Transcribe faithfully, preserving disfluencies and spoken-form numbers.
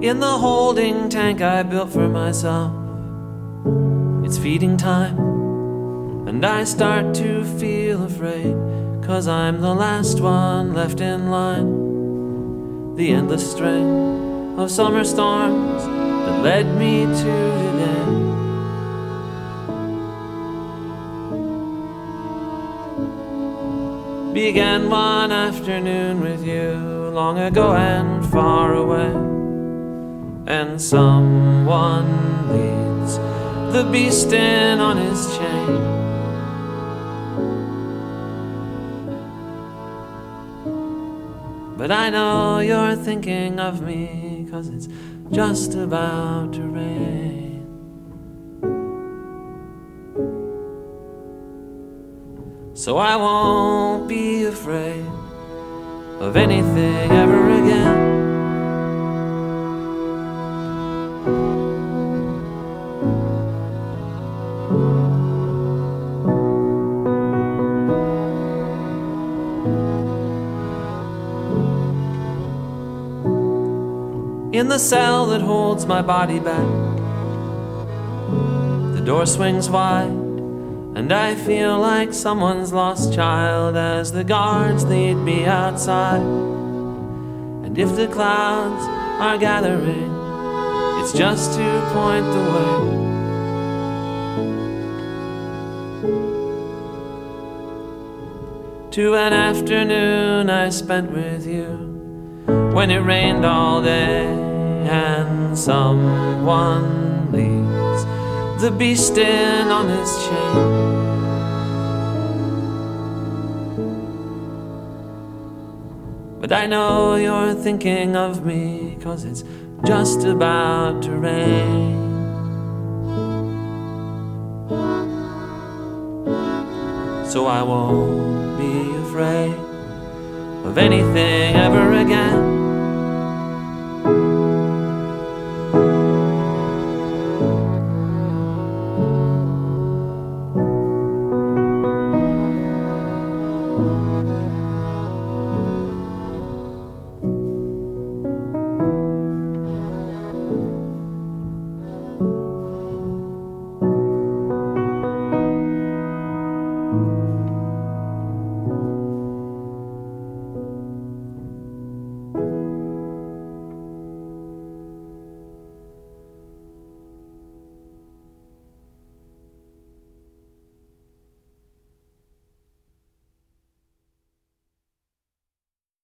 in the holding tank I built for myself. It's feeding time, and I start to feel afraid, 'cause I'm the last one left in line. The endless string of summer storms that led me to today. Began one afternoon with you, long ago and far away. And someone leads the beast in on his chain. But I know you're thinking of me, 'cause it's just about to rain. So I won't be afraid of anything ever again. In the cell that holds my body back, the door swings wide, and I feel like someone's lost child as the guards lead me outside. And if the clouds are gathering, it's just to point the way to an afternoon I spent with you, when it rained all day. And someone leads the beast in on his chain. But I know you're thinking of me, 'cause it's just about to rain. So I won't be afraid of anything ever again.